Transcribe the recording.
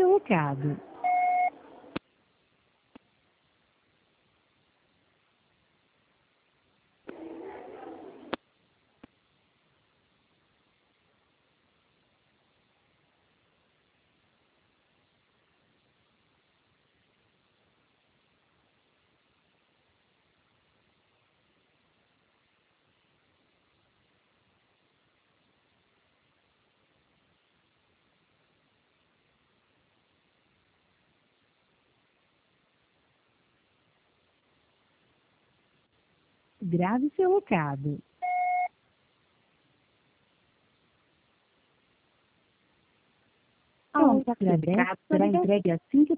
seu recado. Grave seu recado. A Pronto, outra seu dessa recado será ligação. entregue assim que